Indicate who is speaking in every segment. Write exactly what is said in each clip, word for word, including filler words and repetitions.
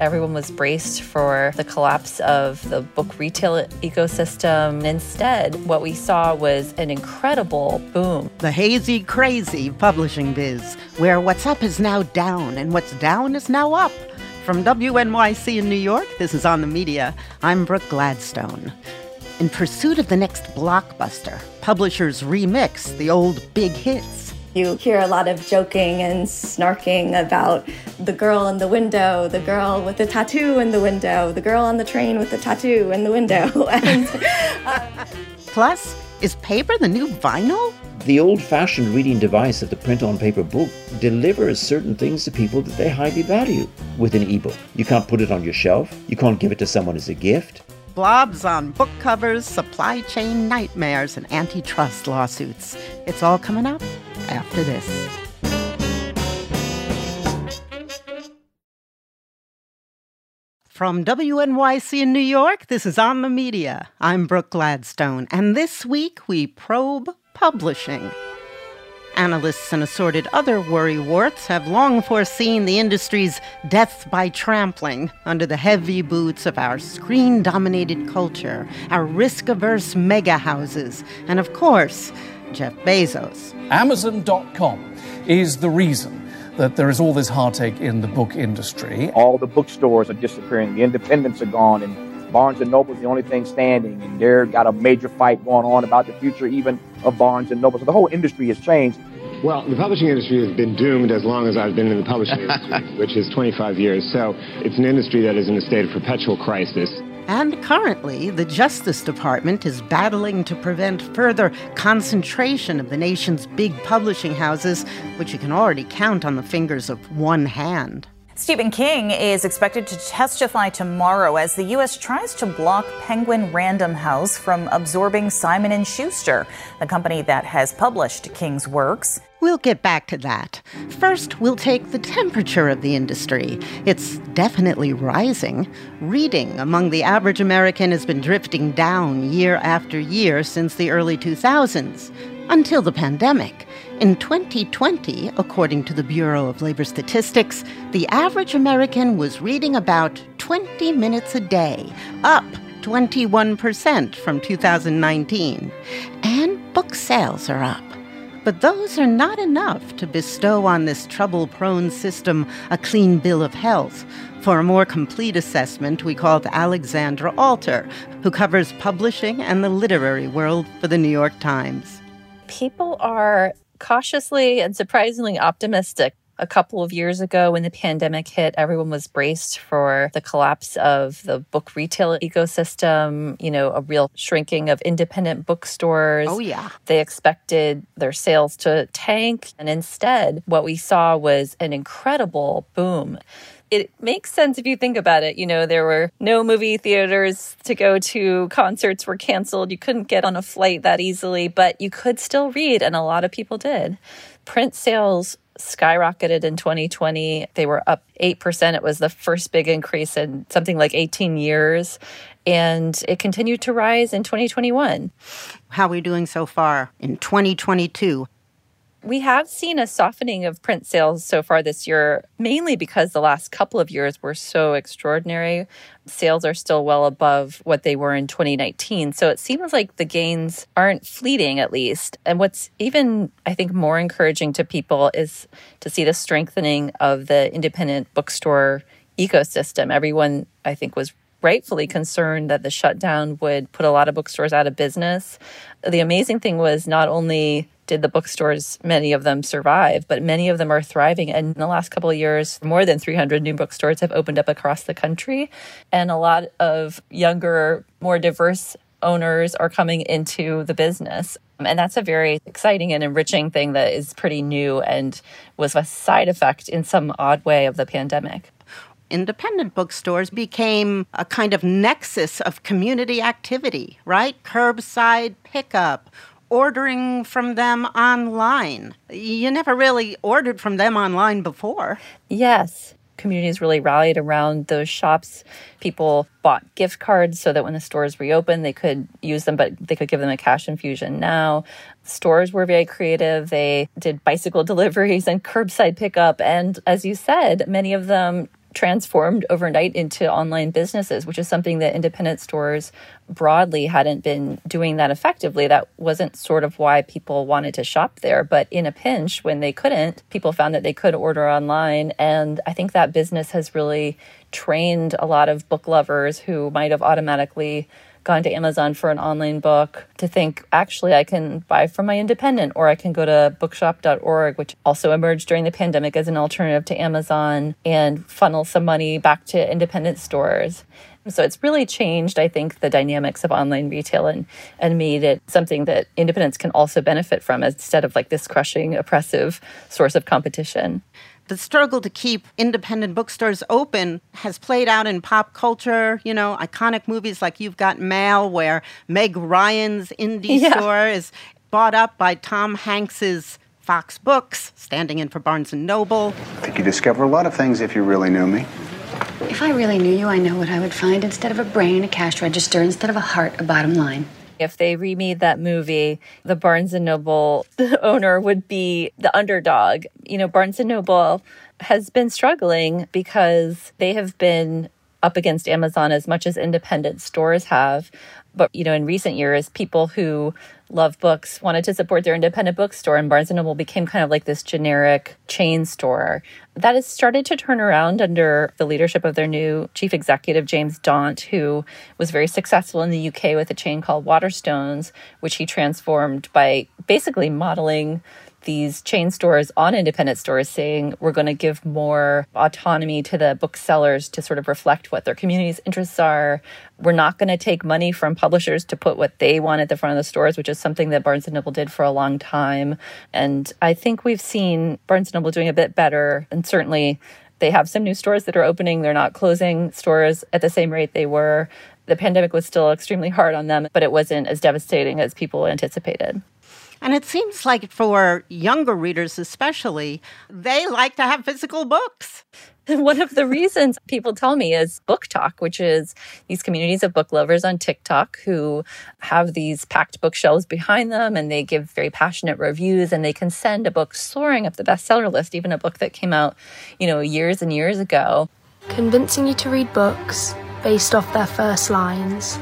Speaker 1: everyone was braced for the collapse of the book retail ecosystem. Instead, what we saw was an incredible boom.
Speaker 2: The hazy, crazy publishing biz, where what's up is now down and what's down is now up. From W N Y C in New York, this is On the Media. I'm Brooke Gladstone. In pursuit of the next blockbuster, publishers remix the old big hits.
Speaker 3: You hear a lot of joking and snarking about the girl in the window, the girl with the tattoo in the window, the girl on the train with the tattoo in the window. and,
Speaker 2: uh... Plus, is paper the new vinyl?
Speaker 4: The old-fashioned reading device of the print-on-paper book delivers certain things to people that they highly value with an ebook. You can't put it on your shelf. You can't give it to someone as a gift.
Speaker 2: Blobs on book covers, supply chain nightmares, and antitrust lawsuits. It's all coming up after this. From W N Y C in New York, this is On the Media. I'm Brooke Gladstone, and this week we probe publishing. Analysts and assorted other worrywarts have long foreseen the industry's death by trampling under the heavy boots of our screen-dominated culture, our risk-averse mega houses, and of course, Jeff Bezos.
Speaker 5: Amazon dot com is the reason that there is all this heartache in the book industry.
Speaker 6: All the bookstores are disappearing. The independents are gone, and Barnes and Noble is the only thing standing, and they've got a major fight going on about the future even of Barnes and Noble. So the whole industry has changed.
Speaker 7: Well, the publishing industry has been doomed as long as I've been in the publishing industry, which is twenty-five years. So it's an industry that is in a state of perpetual crisis.
Speaker 2: And currently, the Justice Department is battling to prevent further concentration of the nation's big publishing houses, which you can already count on the fingers of one hand.
Speaker 8: Stephen King is expected to testify tomorrow as the U S tries to block Penguin Random House from absorbing Simon and Schuster, the company that has published King's works.
Speaker 2: We'll get back to that. First, we'll take the temperature of the industry. It's definitely rising. Reading among the average American has been drifting down year after year since the early two thousands, until the pandemic. In twenty twenty, according to the Bureau of Labor Statistics, the average American was reading about twenty minutes a day, up twenty-one percent from two thousand nineteen. And book sales are up. But those are not enough to bestow on this trouble-prone system a clean bill of health. For a more complete assessment, we called Alexandra Alter, who covers publishing and the literary world for the New York Times.
Speaker 1: People are cautiously and surprisingly optimistic. A couple of years ago, when the pandemic hit, everyone was braced for the collapse of the book retail ecosystem, you know, a real shrinking of independent bookstores.
Speaker 2: Oh, yeah.
Speaker 1: They expected their sales to tank. And instead, what we saw was an incredible boom. It makes sense if you think about it. You know, there were no movie theaters to go to. Concerts were canceled. You couldn't get on a flight that easily, but you could still read, and a lot of people did. Print sales skyrocketed in twenty twenty. They were up eight percent. It was the first big increase in something like eighteen years. And it continued to rise in twenty twenty-one.
Speaker 2: How are we doing so far in twenty twenty-two?
Speaker 1: We have seen a softening of print sales so far this year, mainly because the last couple of years were so extraordinary. Sales are still well above what they were in twenty nineteen. So it seems like the gains aren't fleeting, at least. And what's even, I think, more encouraging to people is to see the strengthening of the independent bookstore ecosystem. Everyone, I think, was rightfully concerned that the shutdown would put a lot of bookstores out of business. The amazing thing was not only did the bookstores, many of them survive, but many of them are thriving. And in the last couple of years, more than three hundred new bookstores have opened up across the country. And a lot of younger, more diverse owners are coming into the business. And that's a very exciting and enriching thing that is pretty new and was a side effect in some odd way of the pandemic.
Speaker 2: Independent bookstores became a kind of nexus of community activity, right? Curbside pickup, ordering from them online. You never really ordered from them online before.
Speaker 1: Yes. Communities really rallied around those shops. People bought gift cards so that when the stores reopened, they could use them, but they could give them a cash infusion now. Stores were very creative. They did bicycle deliveries and curbside pickup. And as you said, many of them transformed overnight into online businesses, which is something that independent stores broadly hadn't been doing that effectively. That wasn't sort of why people wanted to shop there. But in a pinch, when they couldn't, people found that they could order online. And I think that business has really trained a lot of book lovers who might have automatically gone to Amazon for an online book to think, actually, I can buy from my independent, or I can go to bookshop dot org, which also emerged during the pandemic as an alternative to Amazon, and funnel some money back to independent stores. So it's really changed, I think, the dynamics of online retail and, and made it something that independents can also benefit from instead of like this crushing, oppressive source of competition.
Speaker 2: The struggle to keep independent bookstores open has played out in pop culture. You know, iconic movies like You've Got Mail, where Meg Ryan's indie yeah. store is bought up by Tom Hanks's Fox Books, standing in for Barnes and Noble.
Speaker 9: I think you discover a lot of things if you really knew me.
Speaker 10: If I really knew you, I know what I would find. Instead of a brain, a cash register. Instead of a heart, a bottom line.
Speaker 1: If they remade that movie, the Barnes and Noble owner would be the underdog. You know, Barnes and Noble has been struggling because they have been up against Amazon as much as independent stores have. But, you know, in recent years, people who love books wanted to support their independent bookstore, and Barnes and Noble became kind of like this generic chain store. That has started to turn around under the leadership of their new chief executive, James Daunt, who was very successful in the U K with a chain called Waterstones, which he transformed by basically modeling these chain stores on independent stores, saying we're going to give more autonomy to the booksellers to sort of reflect what their community's interests are. We're not going to take money from publishers to put what they want at the front of the stores, which is something that Barnes and Noble did for a long time. And I think we've seen Barnes and Noble doing a bit better. And certainly they have some new stores that are opening. They're not closing stores at the same rate they were. The pandemic was still extremely hard on them, but it wasn't as devastating as people anticipated.
Speaker 2: And it seems like for younger readers especially, they like to have physical books.
Speaker 1: One of the reasons people tell me is Book Talk, which is these communities of book lovers on TikTok who have these packed bookshelves behind them, and they give very passionate reviews, and they can send a book soaring up the bestseller list, even a book that came out, you know, years and years ago.
Speaker 11: Convincing you to read books based off their first lines.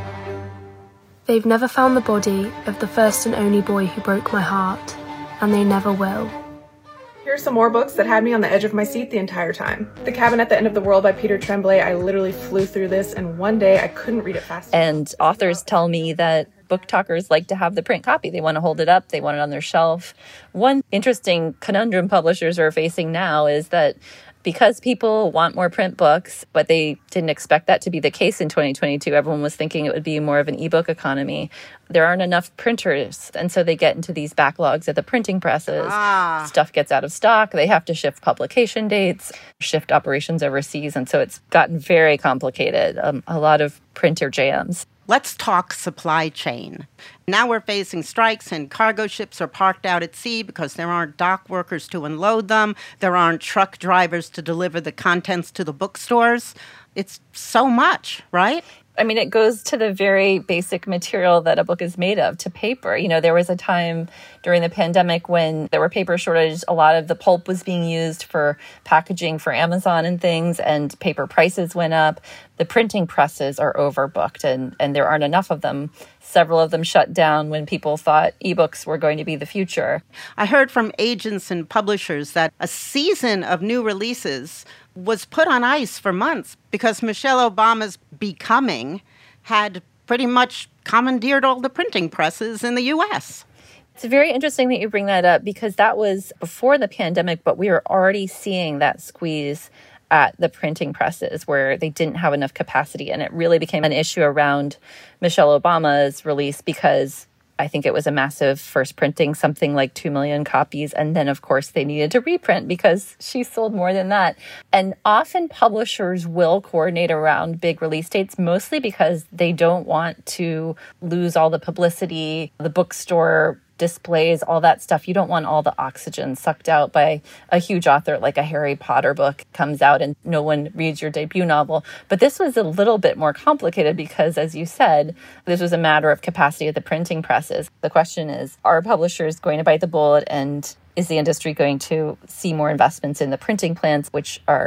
Speaker 11: They've never found the body of the first and only boy who broke my heart, and they never will.
Speaker 12: Here are some more books that had me on the edge of my seat the entire time. The Cabin at the End of the World by Peter Tremblay. I literally flew through this, and one day I couldn't read it fast enough.
Speaker 1: And authors tell me that book talkers like to have the print copy. They want to hold it up. They want it on their shelf. One interesting conundrum publishers are facing now is that because people want more print books, but they didn't expect that to be the case in twenty twenty-two. Everyone was thinking it would be more of an ebook economy. There aren't enough printers, and so they get into these backlogs at the printing presses. Ah. Stuff gets out of stock. They have to shift publication dates, shift operations overseas, and so it's gotten very complicated. Um, a lot of printer jams.
Speaker 2: Let's talk supply chain. Now we're facing strikes and cargo ships are parked out at sea because there aren't dock workers to unload them. There aren't truck drivers to deliver the contents to the bookstores. It's so much, right?
Speaker 1: I mean, it goes to the very basic material that a book is made of, to paper. You know, there was a time during the pandemic when there were paper shortages. A lot of the pulp was being used for packaging for Amazon and things, and paper prices went up. The printing presses are overbooked, and, and there aren't enough of them. Several of them shut down when people thought ebooks were going to be the future.
Speaker 2: I heard from agents and publishers that a season of new releases was put on ice for months because Michelle Obama's Becoming had pretty much commandeered all the printing presses in the U S.
Speaker 1: It's very interesting that you bring that up because that was before the pandemic, but we were already seeing that squeeze at the printing presses where they didn't have enough capacity. And it really became an issue around Michelle Obama's release because I think it was a massive first printing, something like two million copies. And then, of course, they needed to reprint because she sold more than that. And often publishers will coordinate around big release dates, mostly because they don't want to lose all the publicity, the bookstore displays, all that stuff. You don't want all the oxygen sucked out by a huge author like a Harry Potter book comes out and no one reads your debut novel. But this was a little bit more complicated because, as you said, this was a matter of capacity at the printing presses. The question is, are publishers going to bite the bullet, and is the industry going to see more investments in the printing plants, which are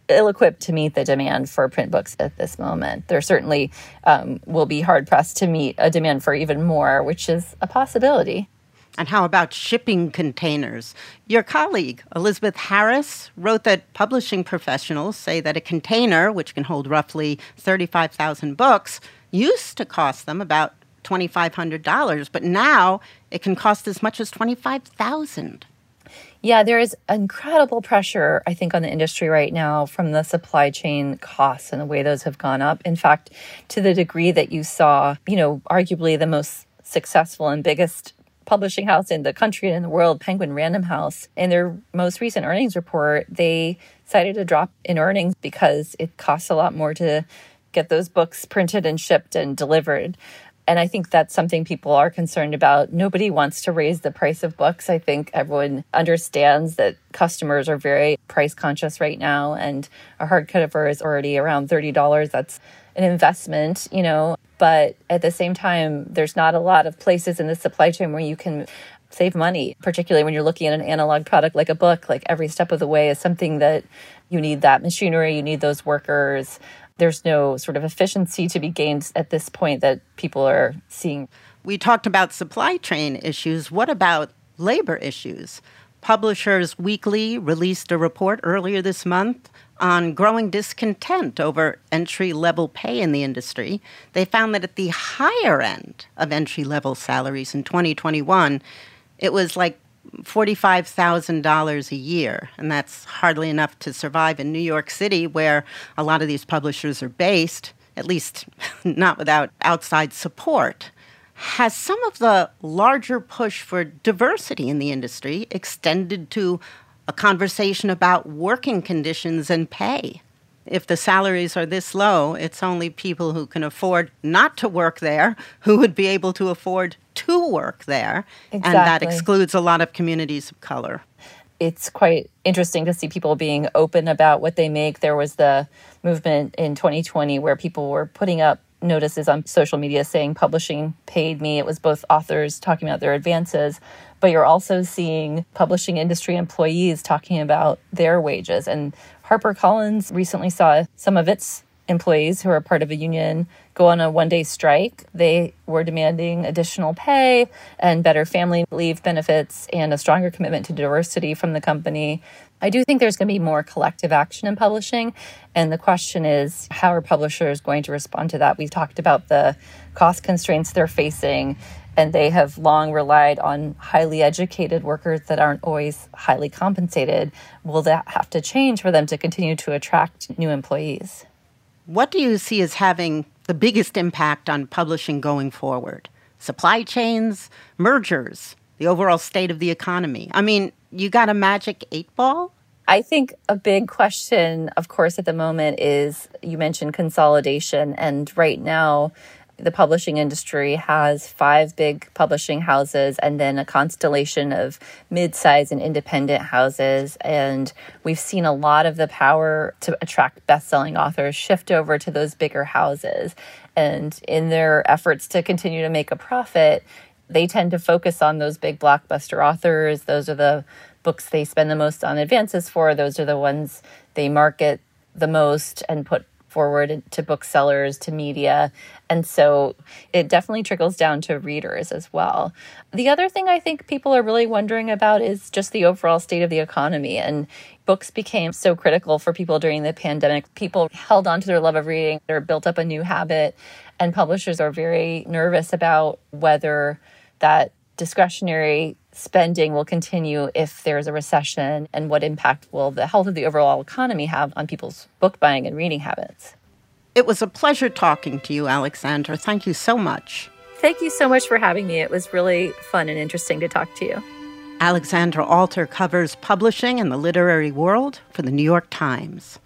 Speaker 1: ill-equipped to meet the demand for print books at this moment. There certainly um, will be hard-pressed to meet a demand for even more, which is a possibility.
Speaker 2: And how about shipping containers? Your colleague, Elizabeth Harris, wrote that publishing professionals say that a container, which can hold roughly thirty-five thousand books, used to cost them about two thousand five hundred dollars, but now it can cost as much as twenty-five thousand dollars.
Speaker 1: Yeah, there is incredible pressure, I think, on the industry right now from the supply chain costs and the way those have gone up. In fact, to the degree that you saw, you know, arguably the most successful and biggest publishing house in the country and in the world, Penguin Random House, in their most recent earnings report, they cited a drop in earnings because it costs a lot more to get those books printed and shipped and delivered. And I think that's something people are concerned about. Nobody wants to raise the price of books. I think everyone understands that customers are very price conscious right now, and a hardcover is already around thirty dollars. That's an investment, you know, but at the same time, there's not a lot of places in the supply chain where you can save money, particularly when you're looking at an analog product like a book. Like every step of the way is something that you need that machinery, you need those workers. There's no sort of efficiency to be gained at this point that people are seeing.
Speaker 2: We talked about supply chain issues. What about labor issues? Publishers Weekly released a report earlier this month on growing discontent over entry-level pay in the industry. They found that at the higher end of entry-level salaries in twenty twenty-one, it was like forty-five thousand dollars a year, and that's hardly enough to survive in New York City, where a lot of these publishers are based, at least not without outside support. Has some of the larger push for diversity in the industry extended to a conversation about working conditions and pay? If the salaries are this low, it's only people who can afford not to work there who would be able to afford to work there.
Speaker 1: Exactly.
Speaker 2: And that excludes a lot of communities of color.
Speaker 1: It's quite interesting to see people being open about what they make. There was the movement in twenty twenty where people were putting up notices on social media saying publishing paid me. It was both authors talking about their advances, but you're also seeing publishing industry employees talking about their wages. And HarperCollins recently saw some of its employees who are part of a union go on a one-day strike. They were demanding additional pay and better family leave benefits and a stronger commitment to diversity from the company. I do think there's going to be more collective action in publishing. And the question is, how are publishers going to respond to that? We've talked about the cost constraints they're facing, and they have long relied on highly educated workers that aren't always highly compensated. Will that have to change for them to continue to attract new employees?
Speaker 2: What do you see as having the biggest impact on publishing going forward? Supply chains, mergers, the overall state of the economy? I mean, you got a magic eight ball?
Speaker 1: I think a big question, of course, at the moment is, you mentioned consolidation. And right now, the publishing industry has five big publishing houses and then a constellation of mid-size and independent houses. And we've seen a lot of the power to attract best-selling authors shift over to those bigger houses. And in their efforts to continue to make a profit, they tend to focus on those big blockbuster authors. Those are the books they spend the most on advances for. Those are the ones they market the most and put forward to booksellers, to media. And so it definitely trickles down to readers as well. The other thing I think people are really wondering about is just the overall state of the economy. And books became so critical for people during the pandemic. People held on to their love of reading or built up a new habit. And publishers are very nervous about whether that discretionary spending will continue if there's a recession, and what impact will the health of the overall economy have on people's book buying and reading habits.
Speaker 2: It was a pleasure talking to you, Alexandra. Thank you so much.
Speaker 1: Thank you so much for having me. It was really fun and interesting to talk to you.
Speaker 2: Alexandra Alter covers publishing and the literary world for the New York Times.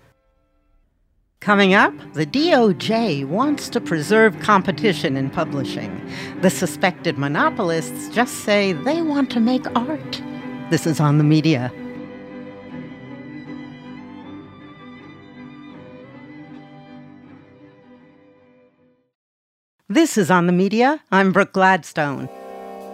Speaker 2: Coming up, the D O J wants to preserve competition in publishing. The suspected monopolists just say they want to make art. This is On the Media. This is On the Media. I'm Brooke Gladstone.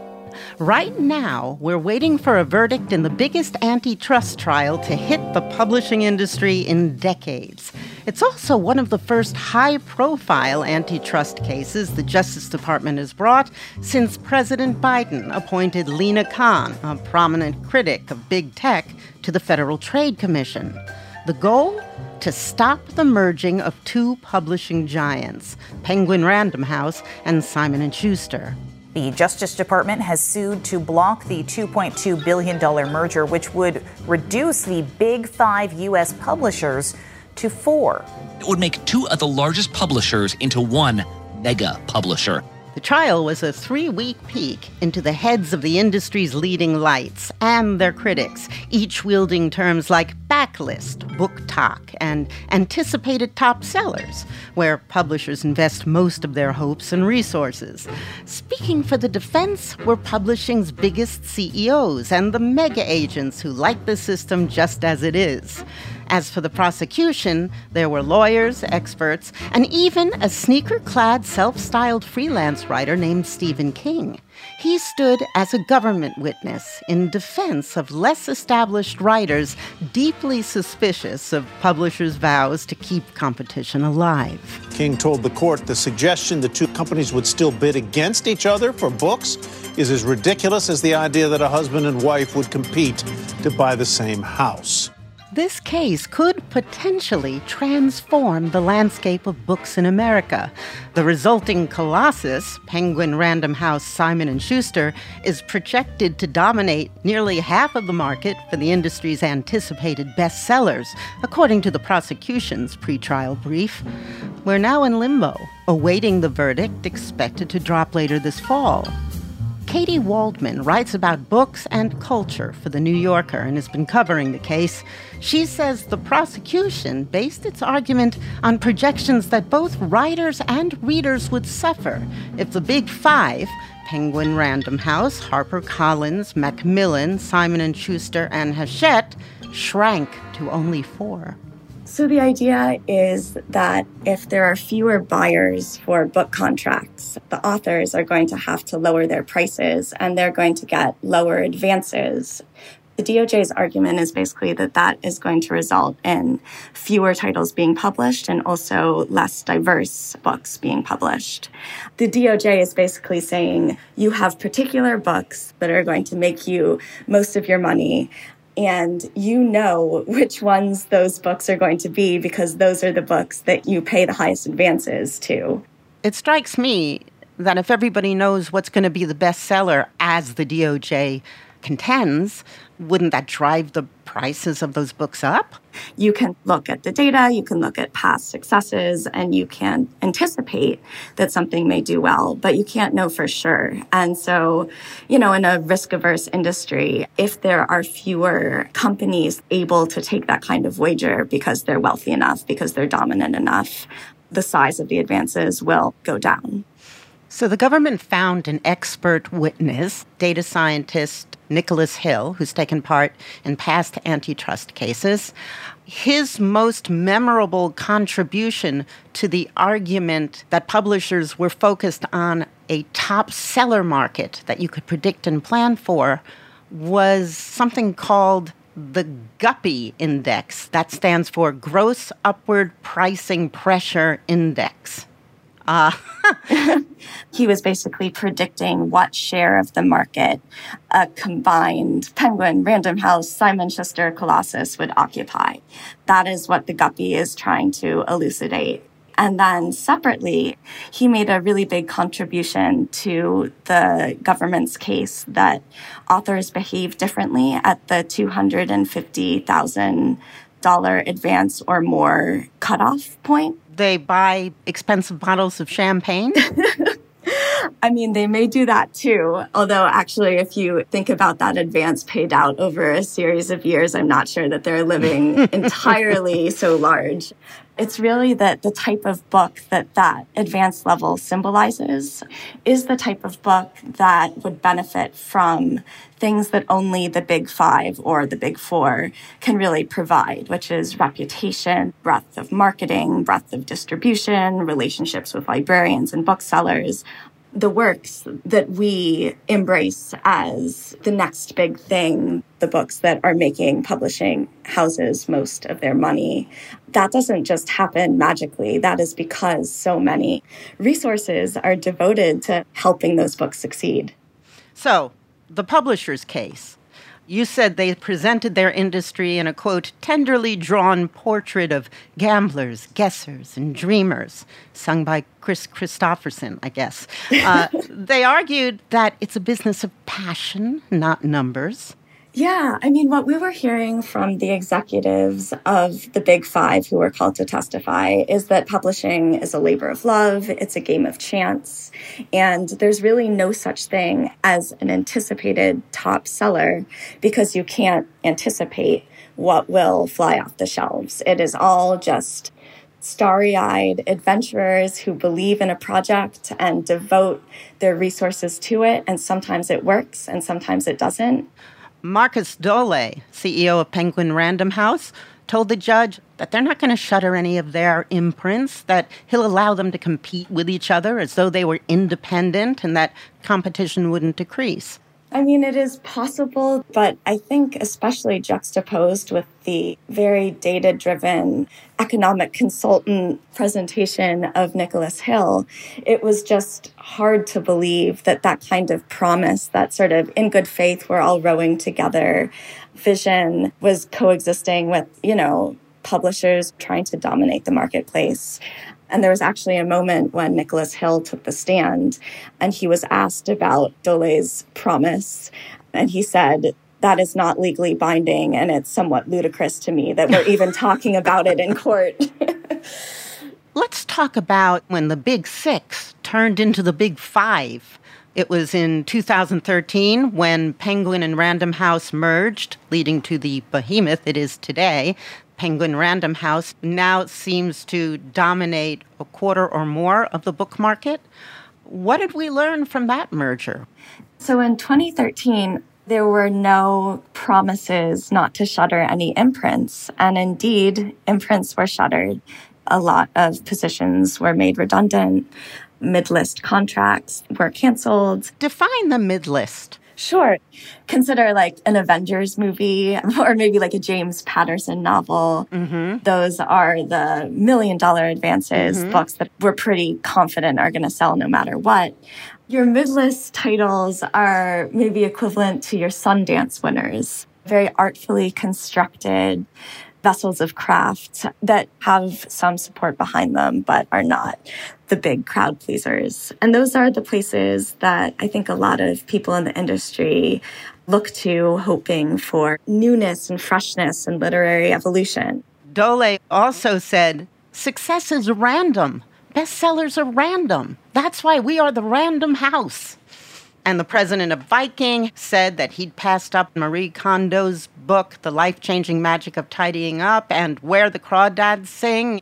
Speaker 2: Right now, we're waiting for a verdict in the biggest antitrust trial to hit the publishing industry in decades. It's also one of the first high-profile antitrust cases the Justice Department has brought since President Biden appointed Lina Khan, a prominent critic of big tech, to the Federal Trade Commission. The goal? To stop the merging of two publishing giants, Penguin Random House and Simon and Schuster.
Speaker 8: The Justice Department has sued to block the two point two billion dollars merger, which would reduce the big five U S publishers to four.
Speaker 13: It would make two of the largest publishers into one mega publisher.
Speaker 2: The trial was a three-week peek into the heads of the industry's leading lights and their critics, each wielding terms like backlist, book talk, and anticipated top sellers, where publishers invest most of their hopes and resources. Speaking for the defense were publishing's biggest C E Os and the mega agents who like the system just as it is. As for the prosecution, there were lawyers, experts, and even a sneaker-clad, self-styled freelance writer named Stephen King. He stood as a government witness in defense of less established writers deeply suspicious of publishers' vows to keep competition alive.
Speaker 14: King told the court the suggestion the two companies would still bid against each other for books is as ridiculous as the idea that a husband and wife would compete to buy the same house.
Speaker 2: This case could potentially transform the landscape of books in America. The resulting colossus, Penguin Random House Simon and Schuster, is projected to dominate nearly half of the market for the industry's anticipated bestsellers, according to the prosecution's pretrial brief. We're now in limbo, awaiting the verdict expected to drop later this fall. Katie Waldman writes about books and culture for The New Yorker and has been covering the case. She says the prosecution based its argument on projections that both writers and readers would suffer if the Big Five, Penguin Random House, HarperCollins, Macmillan, Simon and Schuster, and Hachette, shrank to only four.
Speaker 3: So the idea is that if there are fewer buyers for book contracts, the authors are going to have to lower their prices and they're going to get lower advances. The D O J's argument is basically that that is going to result in fewer titles being published and also less diverse books being published. The D O J is basically saying you have particular books that are going to make you most of your money, and you know which ones those books are going to be because those are the books that you pay the highest advances to.
Speaker 2: It strikes me that if everybody knows what's going to be the bestseller, as the D O J contends, wouldn't that drive the prices of those books up?
Speaker 3: You can look at the data, you can look at past successes, and you can anticipate that something may do well, but you can't know for sure. And so, you know, in a risk-averse industry, if there are fewer companies able to take that kind of wager because they're wealthy enough, because they're dominant enough, the size of the advances will go down.
Speaker 2: So the government found an expert witness, data scientist Nicholas Hill, who's taken part in past antitrust cases. His most memorable contribution to the argument that publishers were focused on a top seller market that you could predict and plan for was something called the Guppy Index. That stands for Gross Upward Pricing Pressure Index. Uh,
Speaker 3: he was basically predicting what share of the market a combined Penguin, Random House, Simon Schuster, Colossus would occupy. That is what the Guppy is trying to elucidate. And then separately, he made a really big contribution to the government's case that authors behave differently at the two hundred fifty thousand dollars advance or more cutoff point.
Speaker 2: They buy expensive bottles of champagne?
Speaker 3: I mean, they may do that too. Although actually, if you think about that advance paid out over a series of years, I'm not sure that they're living entirely so large. It's really that the type of book that that advanced level symbolizes is the type of book that would benefit from things that only the big five or the big four can really provide, which is reputation, breadth of marketing, breadth of distribution, relationships with librarians and booksellers. the works that we embrace as the next big thing, the books that are making publishing houses most of their money, that doesn't just happen magically. That is because so many resources are devoted to helping those books succeed.
Speaker 2: So, the publisher's case. You said they presented their industry in a, quote, tenderly drawn portrait of gamblers, guessers, and dreamers, sung by Chris Christopherson, I guess. Uh, they argued that it's a business of passion, not numbers.
Speaker 3: Yeah, I mean, what we were hearing from the executives of the Big Five who were called to testify is that publishing is a labor of love, it's a game of chance, and there's really no such thing as an anticipated top seller because you can't anticipate what will fly off the shelves. It is all just starry-eyed adventurers who believe in a project and devote their resources to it, and sometimes it works and sometimes it doesn't.
Speaker 2: Marcus Dole, C E O of Penguin Random House, told the judge that they're not going to shutter any of their imprints, that he'll allow them to compete with each other as though they were independent and that competition wouldn't decrease.
Speaker 3: I mean, it is possible, but I think especially juxtaposed with the very data-driven economic consultant presentation of Nicholas Hill, it was just hard to believe that that kind of promise, that sort of in good faith, we're all rowing together vision was coexisting with, you know, publishers trying to dominate the marketplace. And there was actually a moment when Nicholas Hill took the stand and he was asked about Dole's promise. And he said, that is not legally binding, and it's somewhat ludicrous to me that we're even talking about it in court.
Speaker 2: Let's talk about when the Big Six turned into the Big Five. It was in two thousand thirteen when Penguin and Random House merged, leading to the behemoth it is today. Penguin Random House now seems to dominate a quarter or more of the book market. What did we learn from that merger?
Speaker 3: So in twenty thirteen, there were no promises not to shutter any imprints. And indeed, imprints were shuttered. A lot of positions were made redundant. Mid-list contracts were canceled.
Speaker 2: Define the mid-list.
Speaker 3: Sure. Consider like an Avengers movie or maybe like a James Patterson novel.
Speaker 2: Mm-hmm.
Speaker 3: Those are the million dollar advances,
Speaker 2: mm-hmm.
Speaker 3: books that we're pretty confident are going to sell no matter what. Your mid-list titles are maybe equivalent to your Sundance winners, very artfully constructed vessels of craft that have some support behind them, but are not the big crowd pleasers. And those are the places that I think a lot of people in the industry look to, hoping for newness and freshness and literary evolution.
Speaker 2: Dole also said, success is random. Bestsellers are random. That's why we are the Random House. And the president of Viking said that he'd passed up Marie Kondo's book, The Life-Changing Magic of Tidying Up, and Where the Crawdads Sing.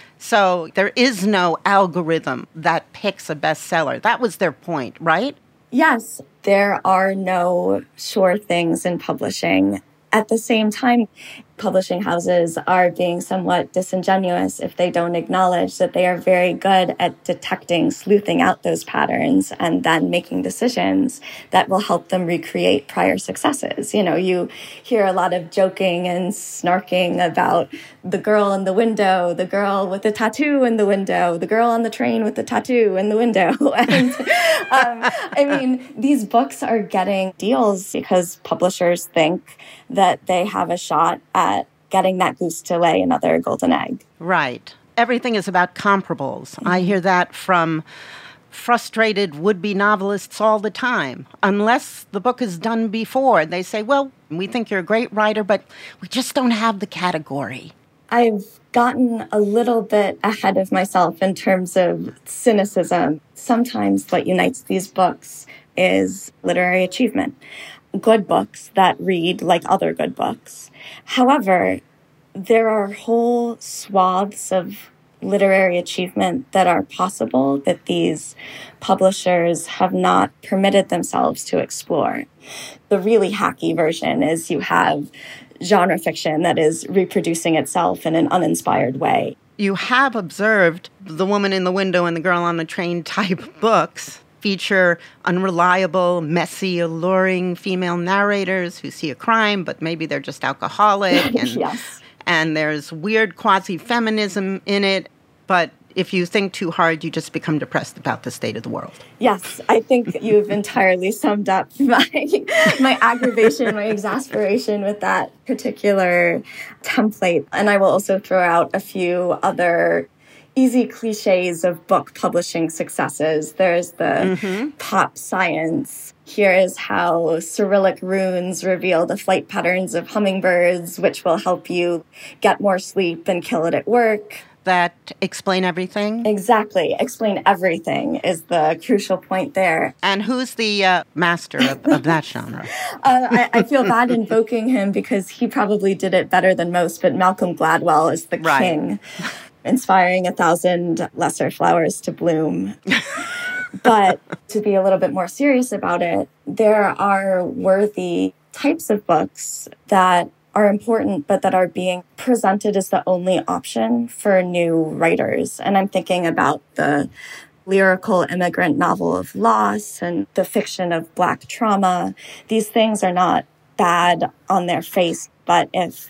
Speaker 2: So there is no algorithm that picks a bestseller. That was their point, right?
Speaker 3: Yes, there are no sure things in publishing. At the same time, publishing houses are being somewhat disingenuous if they don't acknowledge that they are very good at detecting, sleuthing out those patterns, and then making decisions that will help them recreate prior successes. You know, you hear a lot of joking and snarking about the girl in the window, the girl with the tattoo in the window, the girl on the train with the tattoo in the window. And um, I mean, these books are getting deals because publishers think that they have a shot at getting that goose to lay another golden egg.
Speaker 2: Right. Everything is about comparables. Mm-hmm. I hear that from frustrated would-be novelists all the time. Unless the book is done before, they say, well, we think you're a great writer, but we just don't have the category.
Speaker 3: I've gotten a little bit ahead of myself in terms of cynicism. Sometimes what unites these books is literary achievement. Good books that read like other good books. However, there are whole swaths of literary achievement that are possible that these publishers have not permitted themselves to explore. The really hacky version is you have genre fiction that is reproducing itself in an uninspired way.
Speaker 2: You have observed the woman in the window and the girl on the train type books feature unreliable, messy, alluring female narrators who see a crime, but maybe they're just alcoholic. And,
Speaker 3: yes.
Speaker 2: And there's weird quasi-feminism in it, but if you think too hard, you just become depressed about the state of the world.
Speaker 3: Yes, I think you've entirely summed up my my aggravation, my exasperation with that particular template. And I will also throw out a few other easy cliches of book publishing successes. There's the mm-hmm. pop science. Here is how Cyrillic runes reveal the flight patterns of hummingbirds, which will help you get more sleep and kill it at work.
Speaker 2: That explain everything?
Speaker 3: Exactly. Explain everything is the crucial point there.
Speaker 2: And who's the uh, master of, of that genre?
Speaker 3: uh, I, I feel bad invoking him because he probably did it better than most, but Malcolm Gladwell is the
Speaker 2: right.
Speaker 3: king, inspiring a thousand lesser flowers to bloom. But to be a little bit more serious about it, there are worthy types of books that are important, but that are being presented as the only option for new writers. And I'm thinking about the lyrical immigrant novel of loss and the fiction of Black trauma. These things are not bad on their face, but if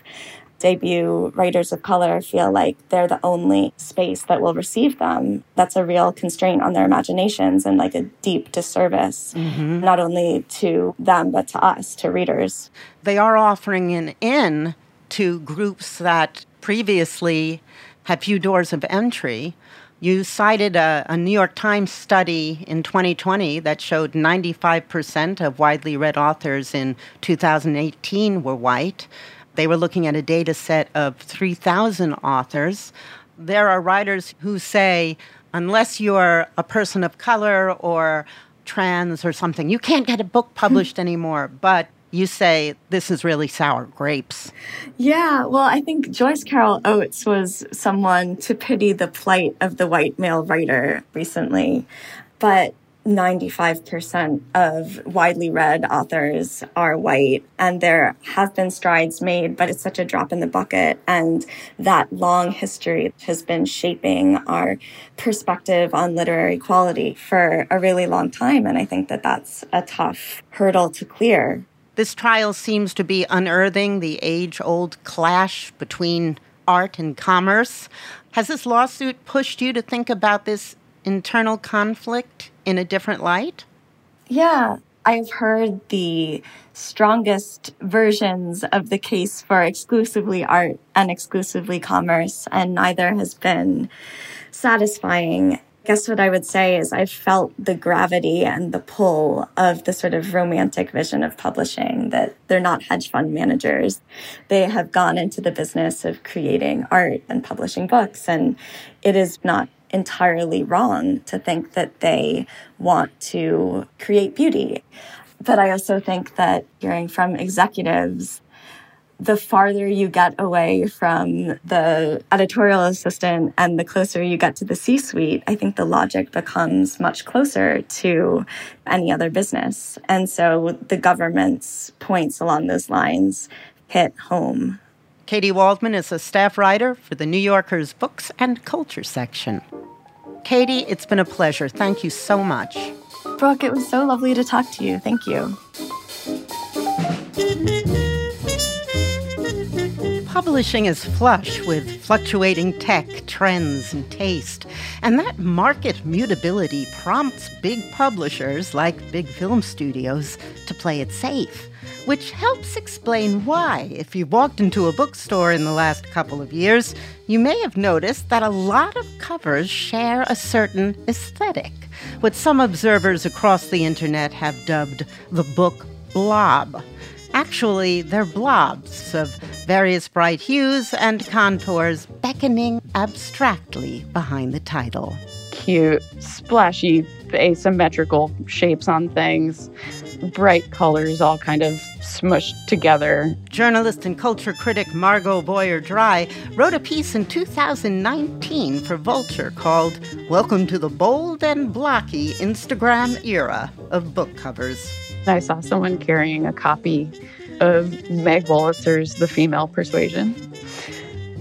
Speaker 3: debut writers of color feel like they're the only space that will receive them, that's a real constraint on their imaginations and like a deep disservice, mm-hmm. not only to them, but to us, to readers.
Speaker 2: They are offering an in to groups that previously had few doors of entry. You cited a, a New York Times study in twenty twenty that showed ninety-five percent of widely read authors in two thousand eighteen were white. They were looking at a data set of three thousand authors. There are writers who say, unless you're a person of color or trans or something, you can't get a book published anymore. But you say, this is really sour grapes.
Speaker 3: Yeah, well, I think Joyce Carol Oates was someone to pity the plight of the white male writer recently. But ninety-five percent of widely read authors are white, and there have been strides made, but it's such a drop in the bucket. And that long history has been shaping our perspective on literary quality for a really long time. And I think that that's a tough hurdle to clear.
Speaker 2: This trial seems to be unearthing the age-old clash between art and commerce. Has this lawsuit pushed you to think about this internal conflict in a different light?
Speaker 3: Yeah, I've heard the strongest versions of the case for exclusively art and exclusively commerce, and neither has been satisfying. I guess what I would say is I've felt the gravity and the pull of the sort of romantic vision of publishing, that they're not hedge fund managers. They have gone into the business of creating art and publishing books, and it is not entirely wrong to think that they want to create beauty. But I also think that hearing from executives, the farther you get away from the editorial assistant and the closer you get to the C-suite, I think the logic becomes much closer to any other business. And so the government's points along those lines hit home.
Speaker 2: Katie Waldman is a staff writer for The New Yorker's Books and Culture section. Katie, it's been a pleasure. Thank you so much.
Speaker 3: Brooke, it was so lovely to talk to you. Thank you.
Speaker 2: Publishing is flush with fluctuating tech, trends, and taste. And that market mutability prompts big publishers like big film studios to play it safe, which helps explain why, if you've walked into a bookstore in the last couple of years, you may have noticed that a lot of covers share a certain aesthetic, what some observers across the internet have dubbed the book blob. Actually, they're blobs of various bright hues and contours beckoning abstractly behind the title.
Speaker 15: Cute, splashy, asymmetrical shapes on things, bright colors all kind of smushed together.
Speaker 2: Journalist and culture critic Margot Boyer-Dry wrote a piece in two thousand nineteen for Vulture called Welcome to the Bold and Blocky Instagram Era of Book Covers.
Speaker 15: I saw someone carrying a copy of Meg Wolitzer's The Female Persuasion.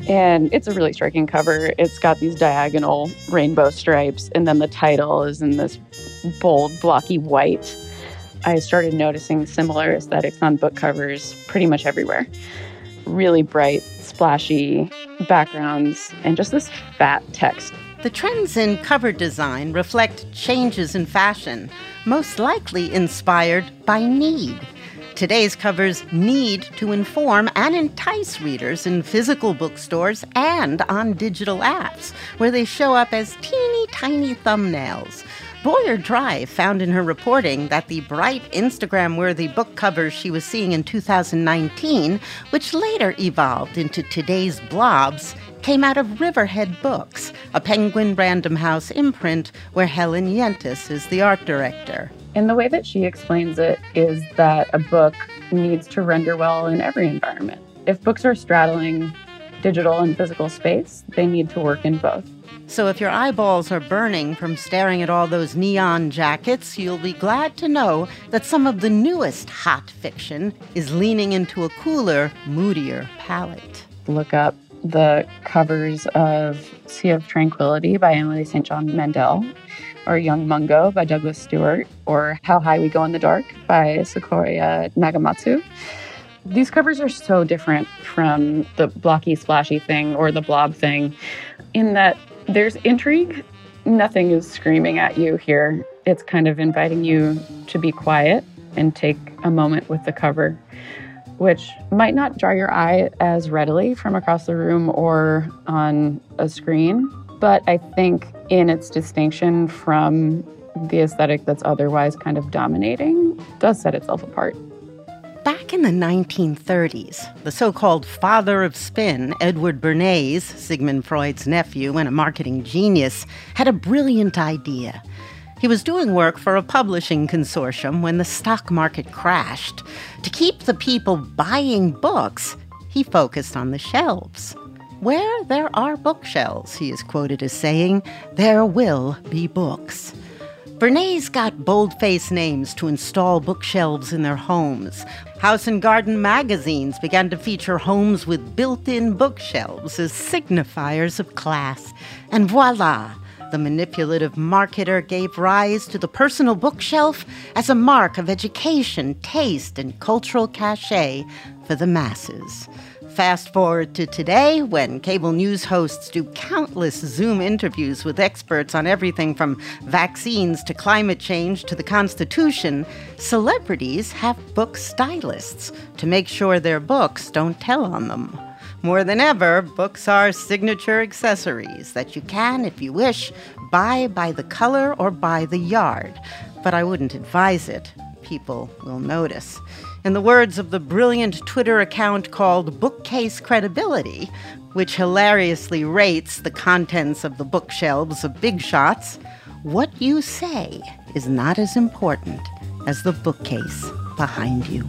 Speaker 15: And it's a really striking cover. It's got these diagonal rainbow stripes, and then the title is in this bold, blocky white. I started noticing similar aesthetics on book covers pretty much everywhere. Really bright, splashy backgrounds, and just this fat text.
Speaker 2: The trends in cover design reflect changes in fashion, most likely inspired by need. Today's covers need to inform and entice readers in physical bookstores and on digital apps, where they show up as teeny tiny thumbnails. Boyer Drive found in her reporting that the bright, Instagram-worthy book covers she was seeing in two thousand nineteen, which later evolved into today's blobs, came out of Riverhead Books, a Penguin Random House imprint where Helen Yentis is the art director.
Speaker 15: And the way that she explains it is that a book needs to render well in every environment. If books are straddling digital and physical space, they need to work in both.
Speaker 2: So if your eyeballs are burning from staring at all those neon jackets, you'll be glad to know that some of the newest hot fiction is leaning into a cooler, moodier palette.
Speaker 15: Look up the covers of Sea of Tranquility by Emily Saint John Mandel, or Young Mungo by Douglas Stewart, or How High We Go in the Dark by Sequoia Nagamatsu. These covers are so different from the blocky, splashy thing or the blob thing in that there's intrigue. Nothing is screaming at you here. It's kind of inviting you to be quiet and take a moment with the cover, which might not draw your eye as readily from across the room or on a screen. But I think in its distinction from the aesthetic that's otherwise kind of dominating, does set itself apart.
Speaker 2: Back in the nineteen thirties, the so-called father of spin, Edward Bernays, Sigmund Freud's nephew and a marketing genius, had a brilliant idea. He was doing work for a publishing consortium when the stock market crashed. To keep the people buying books, he focused on the shelves. Where there are bookshelves, he is quoted as saying, there will be books. Bernays got boldface names to install bookshelves in their homes. House and Garden magazines began to feature homes with built-in bookshelves as signifiers of class. And voila, the manipulative marketer gave rise to the personal bookshelf as a mark of education, taste, and cultural cachet for the masses. Fast forward to today, when cable news hosts do countless Zoom interviews with experts on everything from vaccines to climate change to the Constitution, celebrities have book stylists to make sure their books don't tell on them. More than ever, books are signature accessories that you can, if you wish, buy by the color or by the yard. But I wouldn't advise it. People will notice. In the words of the brilliant Twitter account called Bookcase Credibility, which hilariously rates the contents of the bookshelves of big shots, what you say is not as important as the bookcase behind you.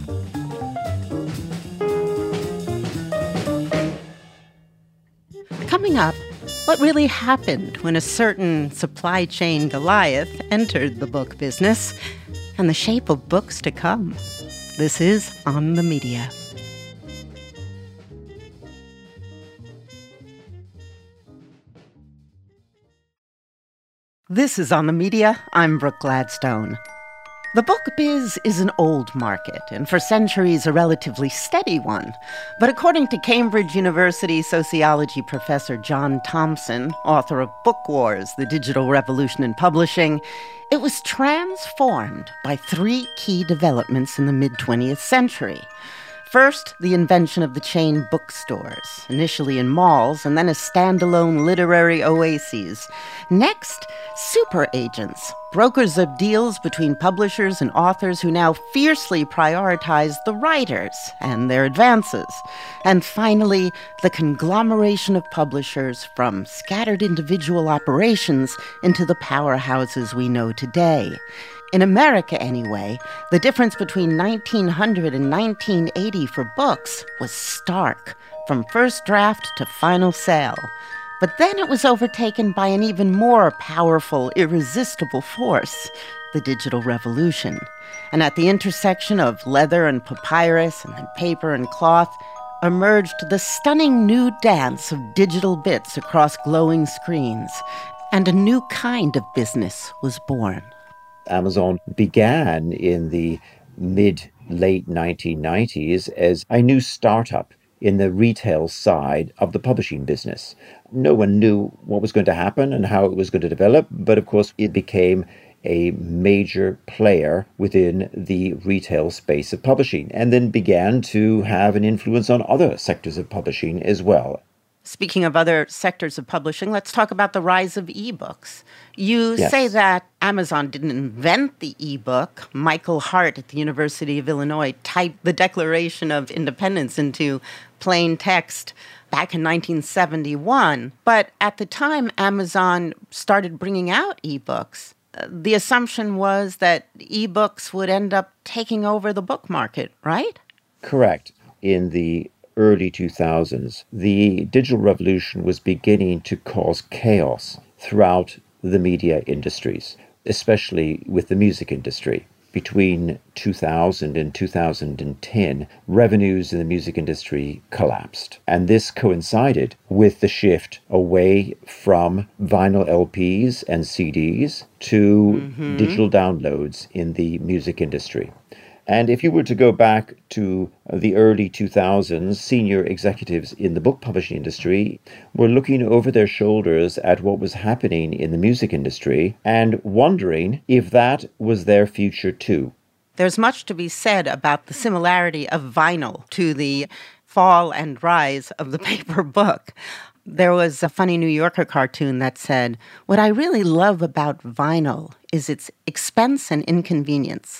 Speaker 2: Coming up, what really happened when a certain supply chain Goliath entered the book business, and the shape of books to come. This is On the Media. This is On the Media. I'm Brooke Gladstone. The book biz is an old market, and for centuries a relatively steady one. But according to Cambridge University sociology professor John Thompson, author of Book Wars, The Digital Revolution in Publishing, it was transformed by three key developments in the mid-twentieth century. First, the invention of the chain bookstores, initially in malls and then as standalone literary oases. Next, super agents, brokers of deals between publishers and authors who now fiercely prioritize the writers and their advances. And finally, the conglomeration of publishers from scattered individual operations into the powerhouses we know today. In America, anyway, the difference between nineteen hundred and nineteen eighty for books was stark, from first draft to final sale. But then it was overtaken by an even more powerful, irresistible force, the digital revolution. And at the intersection of leather and papyrus and then paper and cloth, emerged the stunning new dance of digital bits across glowing screens, and a new kind of business was born.
Speaker 4: Amazon began in the mid-late nineteen nineties as a new startup in the retail side of the publishing business. No one knew what was going to happen and how it was going to develop, but of course it became a major player within the retail space of publishing, and then began to have an influence on other sectors of publishing as well.
Speaker 2: Speaking of other sectors of publishing, let's talk about the rise of ebooks. You
Speaker 4: Yes.
Speaker 2: say that Amazon didn't invent the ebook. Michael Hart at the University of Illinois typed the Declaration of Independence into plain text back in nineteen seventy-one. But at the time Amazon started bringing out ebooks, uh, the assumption was that ebooks would end up taking over the book market, right?
Speaker 4: Correct. In the early two thousands, the digital revolution was beginning to cause chaos throughout the media industries, especially with the music industry. Between two thousand and two thousand ten, revenues in the music industry collapsed. And this coincided with the shift away from vinyl L Ps and C Ds to
Speaker 2: Mm-hmm.
Speaker 4: digital downloads in the music industry. And if you were to go back to the early two thousands, senior executives in the book publishing industry were looking over their shoulders at what was happening in the music industry and wondering if that was their future too.
Speaker 2: There's much to be said about the similarity of vinyl to the fall and rise of the paper book. There was a funny New Yorker cartoon that said, "What I really love about vinyl is its expense and inconvenience."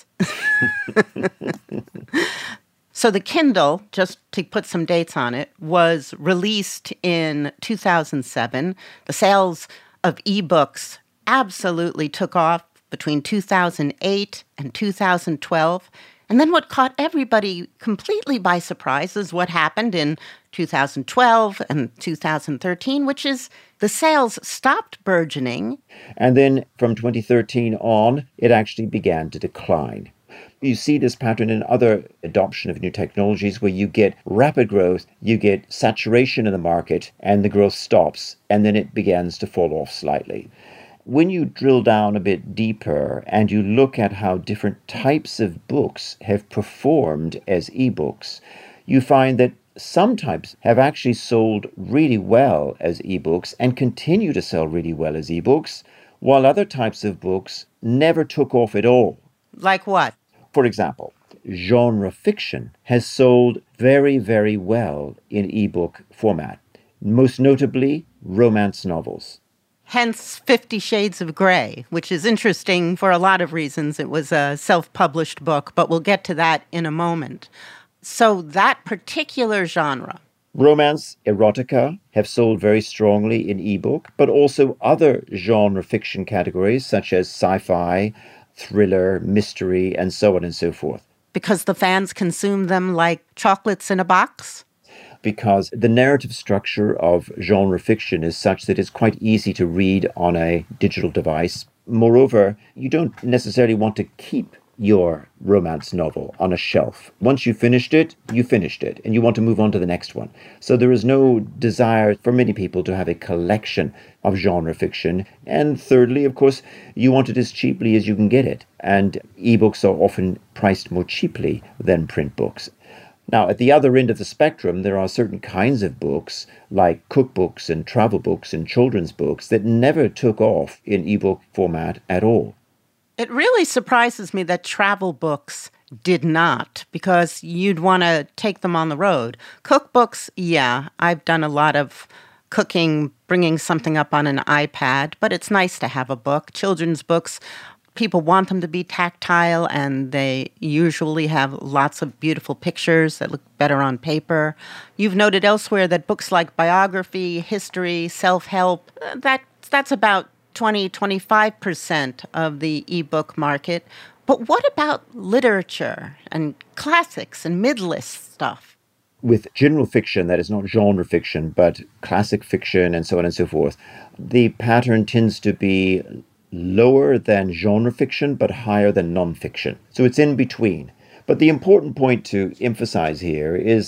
Speaker 2: So the Kindle, just to put some dates on it, was released in two thousand seven. The sales of ebooks absolutely took off between two thousand eight and two thousand twelve. And then what caught everybody completely by surprise is what happened in two thousand twelve and two thousand thirteen, which is the sales stopped burgeoning.
Speaker 4: And then from twenty thirteen on, it actually began to decline. You see this pattern in other adoption of new technologies where you get rapid growth, you get saturation in the market, and the growth stops, and then it begins to fall off slightly. When you drill down a bit deeper and you look at how different types of books have performed as ebooks, you find that some types have actually sold really well as ebooks and continue to sell really well as ebooks, while other types of books never took off at all.
Speaker 2: Like what?
Speaker 4: For example, genre fiction has sold very, very well in ebook format, most notably romance novels.
Speaker 2: Hence Fifty Shades of Grey, which is interesting for a lot of reasons. It was a self-published book, but we'll get to that in a moment. So that particular genre,
Speaker 4: Romance, erotica, have sold very strongly in ebook, but also other genre fiction categories such as sci-fi, thriller, mystery, and so on and so forth.
Speaker 2: because the fans consume them like chocolates in a box?
Speaker 4: Because the narrative structure of genre fiction is such that it's quite easy to read on a digital device. Moreover, you don't necessarily want to keep your romance novel on a shelf. Once you finished it, you finished it, and you want to move on to the next one. So there is no desire for many people to have a collection of genre fiction. And thirdly, of course, you want it as cheaply as you can get it. And ebooks are often priced more cheaply than print books. Now, at the other end of the spectrum, there are certain kinds of books, like cookbooks and travel books and children's books, that never took off in ebook format at all.
Speaker 2: It really surprises me that travel books did not, because you'd want to take them on the road. Cookbooks, yeah, I've done a lot of cooking, bringing something up on an iPad, but it's nice to have a book. Children's books, people want them to be tactile, and they usually have lots of beautiful pictures that look better on paper. You've noted elsewhere that books like biography, history, self-help, that that's about twenty, twenty-five percent of the ebook market. But what about literature and classics and mid-list stuff?
Speaker 4: With general fiction, that is not genre fiction, but classic fiction and so on and so forth, the pattern tends to be lower than genre fiction, but higher than nonfiction. So it's in between. But the important point to emphasize here is that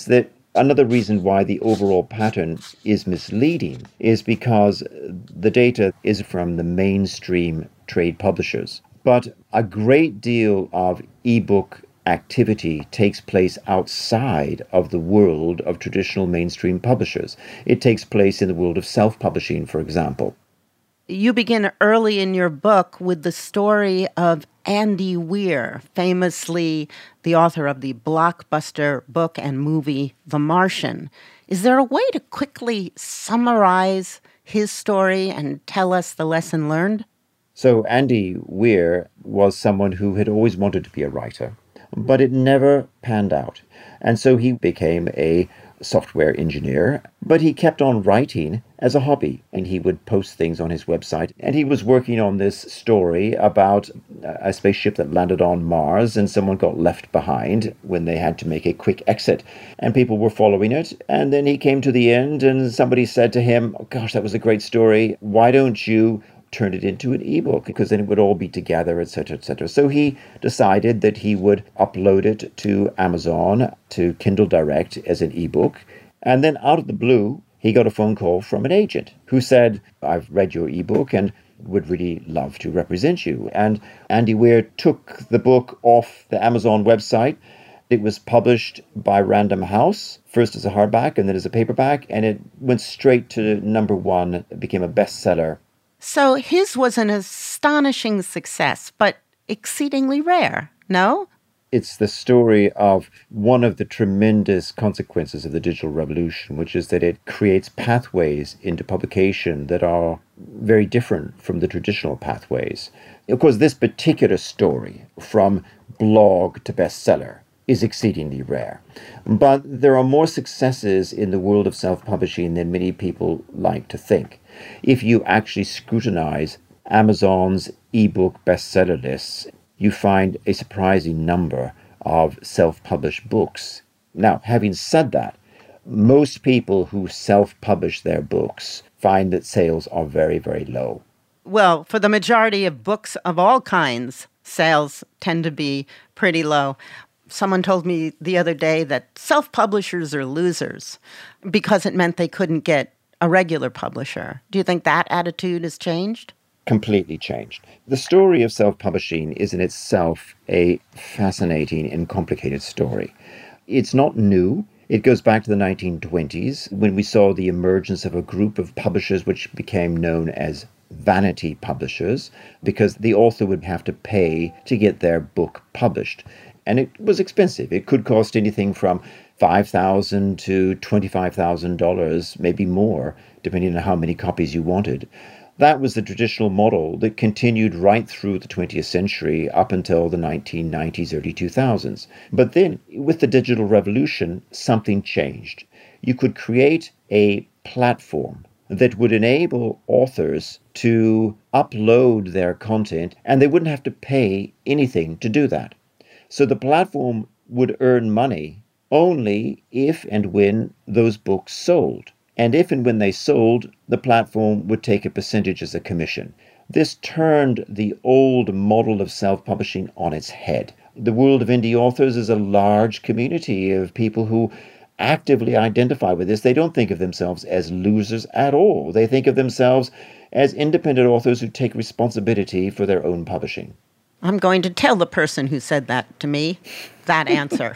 Speaker 4: Another reason why the overall pattern is misleading is because the data is from the mainstream trade publishers. But a great deal of ebook activity takes place outside of the world of traditional mainstream publishers. It takes place in the world of self-publishing, for example.
Speaker 2: You begin early in your book with the story of Andy Weir, famously the author of the blockbuster book and movie The Martian. Is there a way to quickly summarize his story and tell us the lesson learned?
Speaker 4: So Andy Weir was someone who had always wanted to be a writer, but it never panned out. And so he became a software engineer, but he kept on writing as a hobby, and he would post things on his website. And he was working on this story about a spaceship that landed on Mars, and someone got left behind when they had to make a quick exit. And people were following it. And then he came to the end, and somebody said to him, oh, gosh, that was a great story. Why don't you turn it into an ebook, because then it would all be together, et cetera, et cetera. So he decided that he would upload it to Amazon, to Kindle Direct as an ebook. And then out of the blue, he got a phone call from an agent who said, I've read your ebook and would really love to represent you. And Andy Weir took the book off the Amazon website. It was published by Random House, first as a hardback and then as a paperback, and it went straight to number one. It became a bestseller.
Speaker 2: So his was an astonishing success, but exceedingly rare, no?
Speaker 4: It's the story of one of the tremendous consequences of the digital revolution, which is that it creates pathways into publication that are very different from the traditional pathways. Of course, this particular story, from blog to bestseller, is exceedingly rare. But there are more successes in the world of self-publishing than many people like to think. If you actually scrutinize Amazon's ebook bestseller lists, you find a surprising number of self-published books. Now, having said that, most people who self-publish their books find that sales are very, very low.
Speaker 2: Well, for the majority of books of all kinds, sales tend to be pretty low. Someone told me the other day that self-publishers are losers because it meant they couldn't get a regular publisher. Do you think that attitude has changed?
Speaker 4: Completely changed. The story of self-publishing is in itself a fascinating and complicated story. It's not new. It goes back to the nineteen twenties when we saw the emergence of a group of publishers which became known as vanity publishers, because the author would have to pay to get their book published. And it was expensive. It could cost anything from five thousand dollars to twenty-five thousand dollars, maybe more, depending on how many copies you wanted. That was the traditional model that continued right through the twentieth century up until the nineteen nineties, early two thousands. But then, with the digital revolution, something changed. You could create a platform that would enable authors to upload their content, and they wouldn't have to pay anything to do that. So the platform would earn money only if and when those books sold. And if and when they sold, the platform would take a percentage as a commission. This turned the old model of self-publishing on its head. The world of indie authors is a large community of people who actively identify with this. They don't think of themselves as losers at all. They think of themselves as independent authors who take responsibility for their own publishing.
Speaker 2: I'm going to tell the person who said that to me that answer.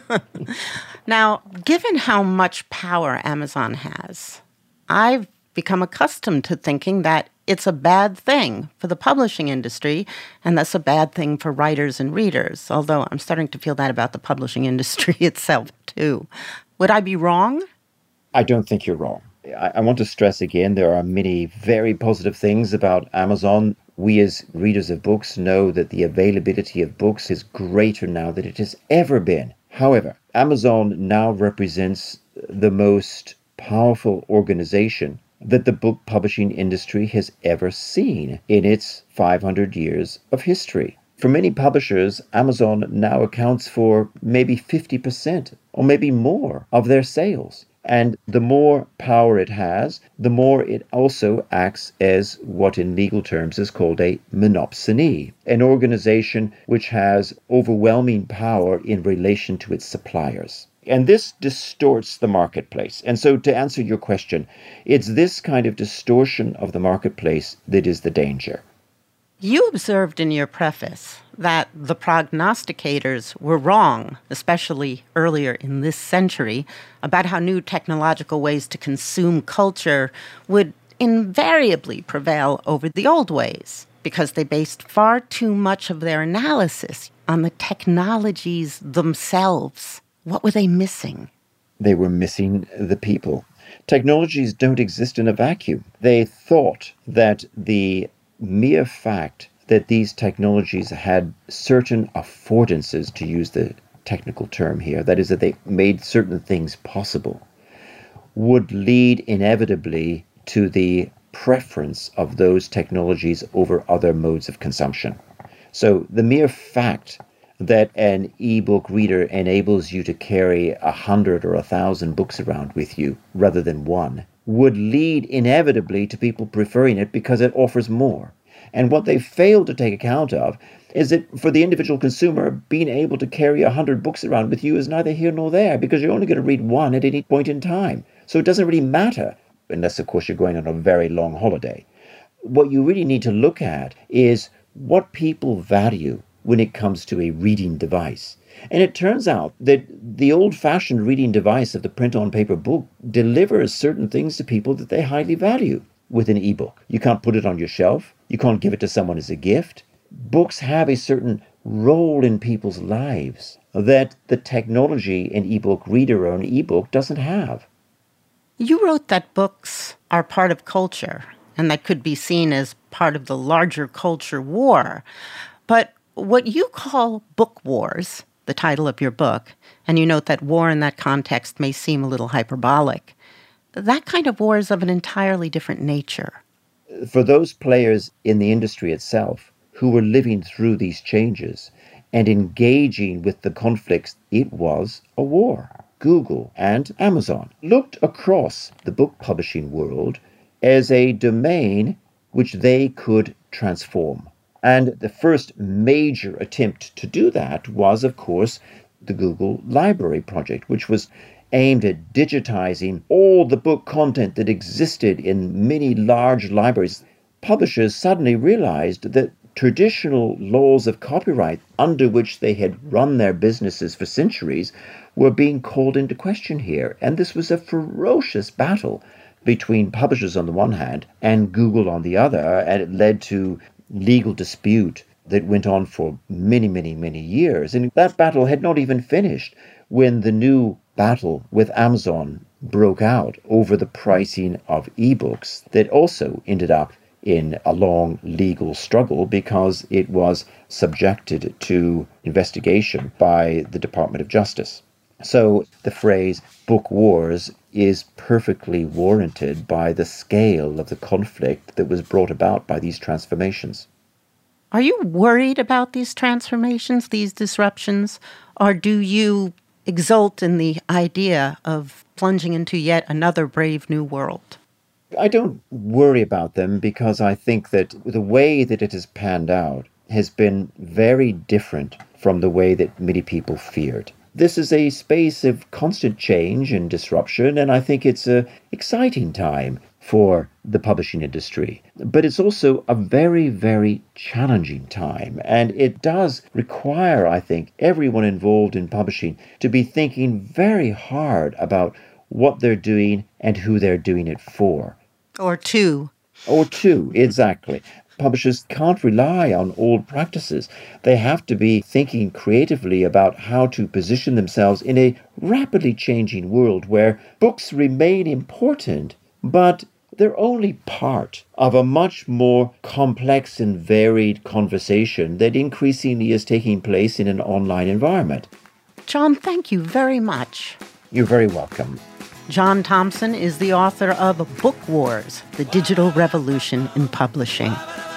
Speaker 2: Now, given how much power Amazon has, I've become accustomed to thinking that it's a bad thing for the publishing industry, and that's a bad thing for writers and readers, although I'm starting to feel that about the publishing industry itself, too. Would I be wrong?
Speaker 4: I don't think you're wrong. I, I want to stress again, there are many very positive things about Amazon. We as readers of books know that the availability of books is greater now than it has ever been. However, Amazon now represents the most powerful organization that the book publishing industry has ever seen in its five hundred years of history. For many publishers, Amazon now accounts for maybe fifty percent or maybe more of their sales. And the more power it has, the more it also acts as what in legal terms is called a monopsony, an organization which has overwhelming power in relation to its suppliers. And this distorts the marketplace. And so to answer your question, it's this kind of distortion of the marketplace that is the danger.
Speaker 2: You observed in your preface that the prognosticators were wrong, especially earlier in this century, about how new technological ways to consume culture would invariably prevail over the old ways, because they based far too much of their analysis on the technologies themselves. What were they missing?
Speaker 4: They were missing the people. Technologies don't exist in a vacuum. They thought that the mere fact that these technologies had certain affordances, to use the technical term here, that is, that they made certain things possible, would lead inevitably to the preference of those technologies over other modes of consumption. So the mere fact that an e-book reader enables you to carry a hundred or a thousand books around with you rather than one would lead inevitably to people preferring it because it offers more. And what they failed to take account of is that for the individual consumer, being able to carry a hundred books around with you is neither here nor there, because you're only going to read one at any point in time. So it doesn't really matter, unless, of course, you're going on a very long holiday. What you really need to look at is what people value when it comes to a reading device. And it turns out that the old-fashioned reading device of the print-on-paper book delivers certain things to people that they highly value with an e-book. You can't put it on your shelf. You can't give it to someone as a gift. Books have a certain role in people's lives that the technology an e-book reader or an e-book doesn't have.
Speaker 2: You wrote that books are part of culture, and that could be seen as part of the larger culture war. But what you call book wars, the title of your book, and you note that war in that context may seem a little hyperbolic, that kind of war is of an entirely different nature.
Speaker 4: For those players in the industry itself who were living through these changes and engaging with the conflicts, it was a war. Google and Amazon looked across the book publishing world as a domain which they could transform. And the first major attempt to do that was, of course, the Google Library Project, which was aimed at digitizing all the book content that existed in many large libraries. Publishers suddenly realized that traditional laws of copyright under which they had run their businesses for centuries were being called into question here. And this was a ferocious battle between publishers on the one hand and Google on the other, and it led to legal dispute that went on for many, many, many years. And that battle had not even finished when the new battle with Amazon broke out over the pricing of ebooks that also ended up in a long legal struggle because it was subjected to investigation by the Department of Justice. So the phrase book wars is perfectly warranted by the scale of the conflict that was brought about by these transformations.
Speaker 2: Are you worried about these transformations, these disruptions, or do you exult in the idea of plunging into yet another brave new world?
Speaker 4: I don't worry about them because I think that the way that it has panned out has been very different from the way that many people feared. This is a space of constant change and disruption, and I think it's an exciting time for the publishing industry. But it's also a very, very challenging time, and it does require, I think, everyone involved in publishing to be thinking very hard about what they're doing and who they're doing it for.
Speaker 2: Or two.
Speaker 4: Or two, exactly. Publishers can't rely on old practices. They have to be thinking creatively about how to position themselves in a rapidly changing world where books remain important, but they're only part of a much more complex and varied conversation that increasingly is taking place in an online environment.
Speaker 2: John, thank you very much.
Speaker 4: You're very welcome.
Speaker 2: John Thompson is the author of Book Wars, The Digital Revolution in Publishing.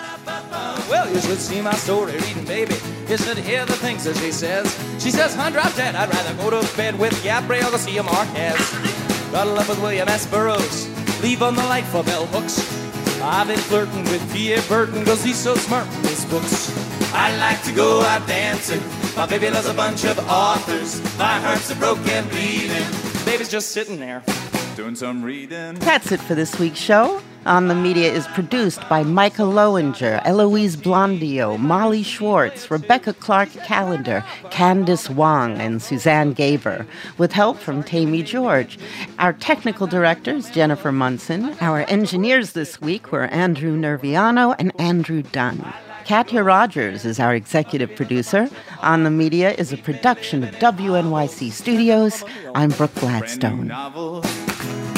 Speaker 16: Well, you should see my story reading, baby. You should hear the things that she says. She says, "Hun, drop dead. I'd rather go to bed with Gabrielle Garcia Marquez. Got love with William S. Burroughs. Leave on the light for bell hooks. I've been flirting with P A. Burton because he's so smart in his books. I like to go out dancing. My baby loves a bunch of authors. My heart's a broken bleeding. Baby's just sitting there, doing some reading.
Speaker 2: That's it for this week's show. On the Media is produced by Micah Lowinger, Eloise Blondio, Molly Schwartz, Rebecca Clark-Callender, Candice Wong, and Suzanne Gaber, with help from Tammy George. Our technical directors, Jennifer Munson. Our engineers this week were Andrew Nerviano and Andrew Dunn. Katya Rogers is our executive producer. On the Media is a production of W N Y C Studios. I'm Brooke Gladstone.